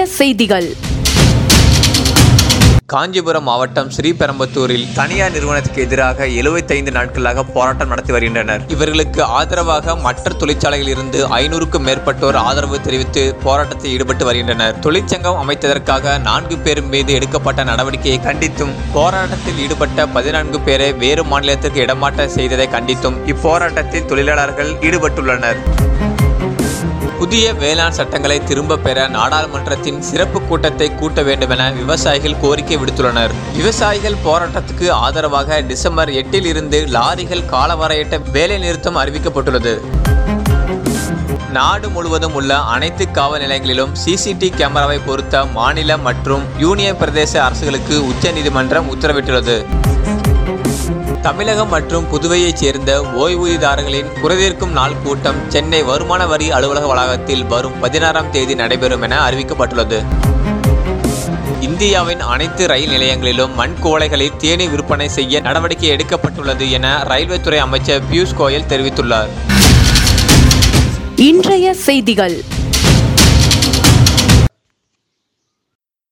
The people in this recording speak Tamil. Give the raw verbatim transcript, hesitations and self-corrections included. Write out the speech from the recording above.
செய்திகள். காஞ்சிபுரம் மாவட்டம் ஸ்ரீபெரும்புத்தூரில் தனியார் நிறுவனத்துக்கு எதிராக எழுபத்தி ஐந்து நாட்களாக போராட்டம் நடத்தி வருகின்றனர். இவர்களுக்கு ஆதரவாக மற்ற தொழிற்சாலைகளில் இருந்து ஐநூறுக்கும் மேற்பட்டோர் ஆதரவு தெரிவித்து போராட்டத்தில் ஈடுபட்டு வருகின்றனர். தொழிற்சங்கம் அமைத்ததற்காக நான்கு பேர் மீது எடுக்கப்பட்ட நடவடிக்கையை கண்டித்தும், போராட்டத்தில் ஈடுபட்ட பதினான்கு பேரை வேறு மாநிலத்திற்கு இடமாற்றம் செய்ததை கண்டித்தும் இப்போராட்டத்தில் தொழிலாளர்கள் ஈடுபட்டுள்ளனர். புதிய வேளாண் சட்டங்களை திரும்ப பெற நாடாளுமன்றத்தின் சிறப்பு கூட்டத்தை கூட்ட வேண்டும் என விவசாயிகள் கோரிக்கை விடுத்துள்ளனர். விவசாயிகள் போராட்டத்துக்கு ஆதரவாக டிசம்பர் எட்டில் இருந்து லாரிகள் காலவரையற்ற வேலை நிறுத்தம் அறிவிக்கப்பட்டுள்ளது. நாடு முழுவதும் உள்ள அனைத்து காவல் நிலையங்களிலும் சிசிடிவி கேமராவை பொருத்த மாநில மற்றும் யூனியன் பிரதேச அரசுகளுக்கு உச்சநீதிமன்றம் உத்தரவிட்டுள்ளது. தமிழகம் மற்றும் புதுவையைச் சேர்ந்த ஓய்வூதியதாரர்களின் குறைதீர்க்கும் நாள் கூட்டம் சென்னை வருமான வரி அலுவலக வளாகத்தில் வரும் பதினாறாம் தேதி நடைபெறும் என அறிவிக்கப்பட்டுள்ளது. இந்தியாவின் அனைத்து ரயில் நிலையங்களிலும் மண் குவளைகளில் தேநீர் விற்பனை செய்ய நடவடிக்கை எடுக்கப்பட்டுள்ளது என ரயில்வே துறை அமைச்சர் பியூஷ் கோயல் தெரிவித்துள்ளார். இன்றைய செய்திகள்.